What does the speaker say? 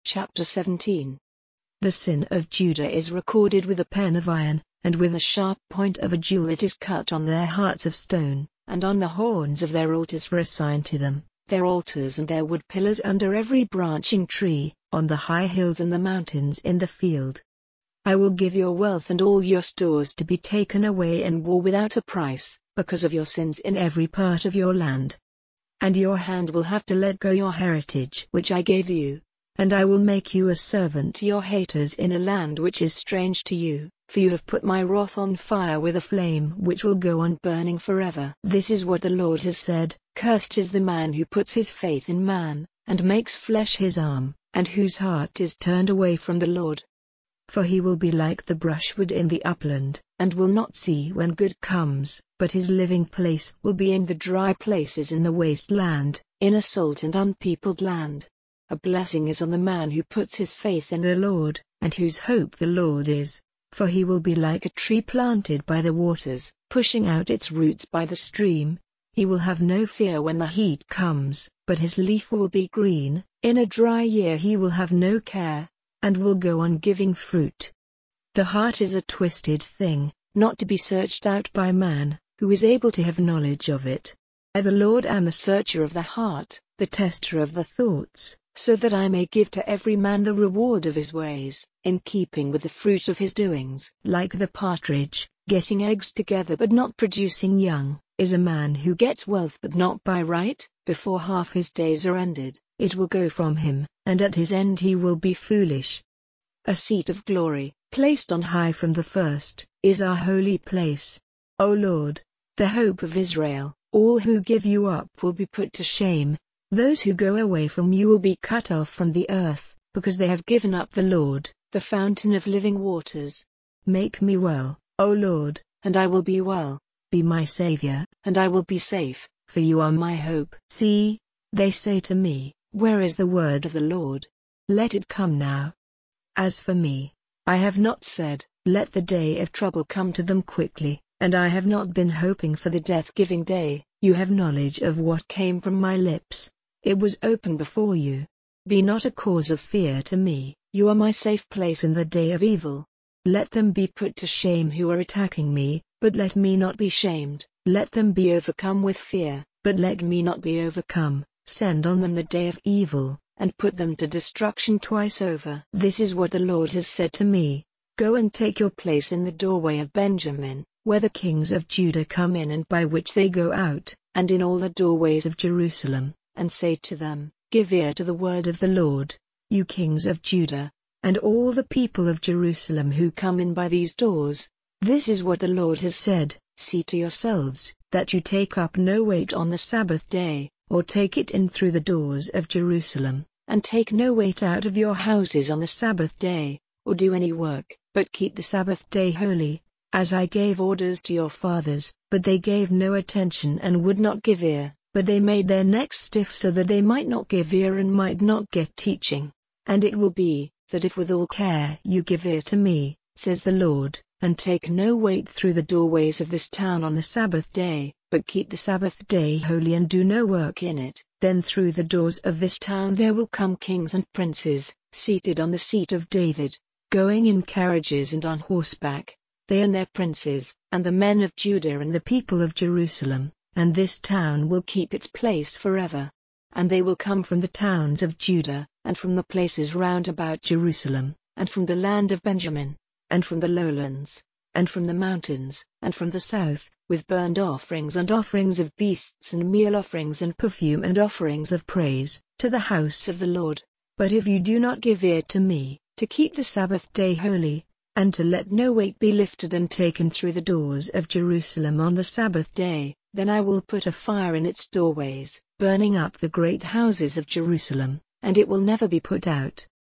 Chapter 17. The sin of Judah is recorded with a pen of iron, and with a sharp point of a jewel it is cut on their hearts of stone, and on the horns of their altars for a sign to them, their altars and their wood pillars under every branching tree, on the high hills and the mountains in the field. I will give your wealth and all your stores to be taken away in war without a price, because of your sins in every part of your land. And your hand will have to let go your heritage which I gave you. And I will make you a servant to your haters in a land which is strange to you, for you have put my wrath on fire with a flame which will go on burning forever. This is what the Lord has said: Cursed is the man who puts his faith in man, and makes flesh his arm, and whose heart is turned away from the Lord. For he will be like the brushwood in the upland, and will not see when good comes, but his living place will be in the dry places in the waste land, in a salt and unpeopled land. A blessing is on the man who puts his faith in the Lord, and whose hope the Lord is, for he will be like a tree planted by the waters, pushing out its roots by the stream. He will have no fear when the heat comes, but his leaf will be green. In a dry year he will have no care, and will go on giving fruit. The heart is a twisted thing, not to be searched out by man, who is able to have knowledge of it. I the Lord am the searcher of the heart, the tester of the thoughts, so that I may give to every man the reward of his ways, in keeping with the fruit of his doings. Like the partridge, getting eggs together but not producing young, is a man who gets wealth but not by right. Before half his days are ended, it will go from him, and at his end he will be foolish. A seat of glory, placed on high from the first, is our holy place. O Lord, the hope of Israel, all who give you up will be put to shame. Those who go away from you will be cut off from the earth, because they have given up the Lord, the fountain of living waters. Make me well, O Lord, and I will be well. Be my Savior, and I will be safe, for you are my hope. See, they say to me, where is the word of the Lord? Let it come now. As for me, I have not said, let the day of trouble come to them quickly, and I have not been hoping for the death-giving day. You have knowledge of what came from my lips. It was open before you. Be not a cause of fear to me, you are my safe place in the day of evil. Let them be put to shame who are attacking me, but let me not be shamed. Let them be overcome with fear, but let me not be overcome. Send on them the day of evil, and put them to destruction twice over. This is what the Lord has said to me: Go and take your place in the doorway of Benjamin, where the kings of Judah come in and by which they go out, and in all the doorways of Jerusalem, and say to them, Give ear to the word of the Lord, you kings of Judah, and all the people of Jerusalem who come in by these doors. This is what the Lord has said: See to yourselves, that you take up no weight on the Sabbath day, or take it in through the doors of Jerusalem, and take no weight out of your houses on the Sabbath day, or do any work, but keep the Sabbath day holy, as I gave orders to your fathers. But they gave no attention and would not give ear, but they made their necks stiff so that they might not give ear and might not get teaching. And it will be, that if with all care you give ear to me, says the Lord, and take no weight through the doorways of this town on the Sabbath day, but keep the Sabbath day holy and do no work in it, then through the doors of this town there will come kings and princes, seated on the seat of David, going in carriages and on horseback, they and their princes, and the men of Judah and the people of Jerusalem, and this town will keep its place forever. And they will come from the towns of Judah, and from the places round about Jerusalem, and from the land of Benjamin, and from the lowlands, and from the mountains, and from the south, with burnt offerings and offerings of beasts and meal offerings and perfume and offerings of praise, to the house of the Lord. But if you do not give ear to me, to keep the Sabbath day holy, and to let no weight be lifted and taken through the doors of Jerusalem on the Sabbath day, then I will put a fire in its doorways, burning up the great houses of Jerusalem, and it will never be put out.